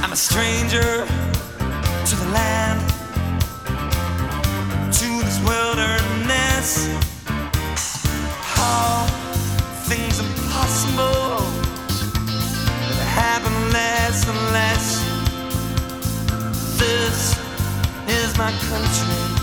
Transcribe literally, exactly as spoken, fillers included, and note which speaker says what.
Speaker 1: I'm a stranger to the land, to this wilderness. All things impossible that happen less and less. This is my country.